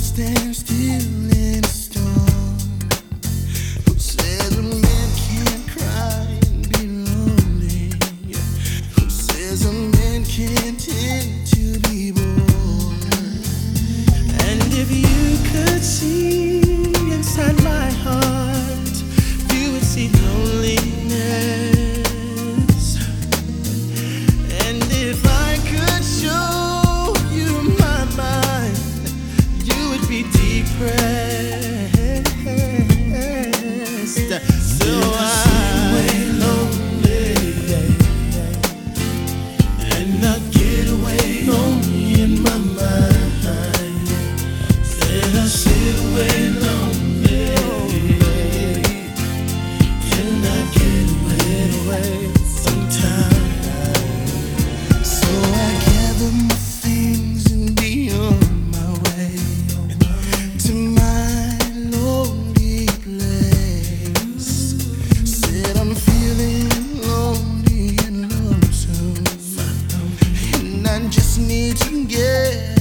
stand still in a storm? Who says a man can't cry and be lonely? Who says a man can't tend to be bored? And if you could see inside my heart, you would see loneliness. And if I could show you my mind, you would be depressed. So I way lonely, and I get away lonely in my mind. Said I sit away lonely, and I get away sometimes. So I gather my things and be on my way to my lonely place. Said I'm feeling lonely and lonesome, and I just need to get